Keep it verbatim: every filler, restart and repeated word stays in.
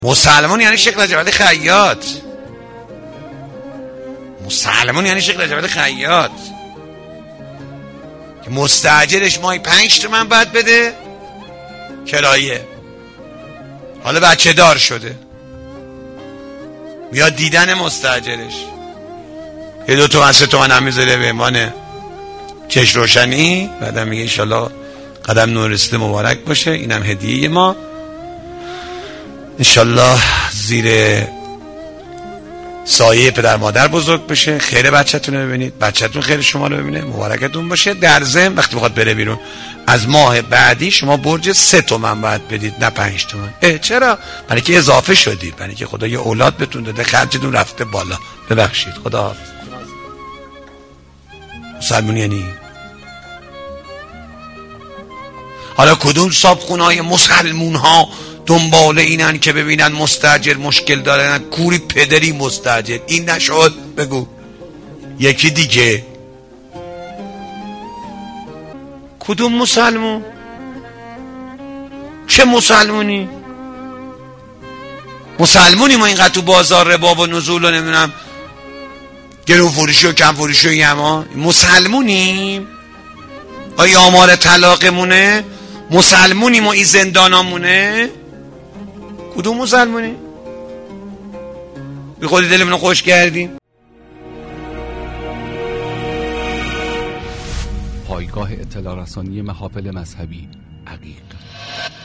مسلمون یعنی شیخ رجب علی خیاط. مسلمون یعنی شیخ رجب علی خیاط که مستاجرش ماهی پنج تومن باید بده کرایه. حالا بچه دار شده، میاد دیدن مستاجرش، یه دو تومن سه تومن هم میذاره به عنوان چش روشنی، بعدم میگه انشالله قدم نور رسیده مبارک باشه، اینم هدیه ما، انشالله زیر سایه پدر مادر بزرگ بشه، خیر بچه‌تون رو ببینید، بچه‌تون خیر شما رو ببینه، مبارکتون باشه. در ضمن وقتی بخواد بره بیرون از ماه بعدی شما برج سه تومن باید بدید نه پنج تومن. اه چرا؟ برای که اضافه شدید، برای که خدا یه اولاد بهتون داده، خرجتون رفته بالا. ببخشید، خدا حافظ. مسلمون یعنی حالا کدوم صابخونه‌های مسلمون ها دنبال اینن که ببینن مستاجر مشکل دارن؟ کوری پدری مستاجر این نشد بگو یکی دیگه. کدوم مسلمون؟ چه مسلمونی؟ مسلمونی ما اینقدر تو بازار ربا و نزول و نمیدونم گرو فروشی و کم فروشی و یما مسلمونیم؟ آیا آمار طلاقمونه؟ مسلمونیم و این زندانامونه؟ کدوم مسلمونی؟ بی خودی دلمونو خوش کردیم. پایگاه اطلاع رسانی محافل مذهبی عقیق.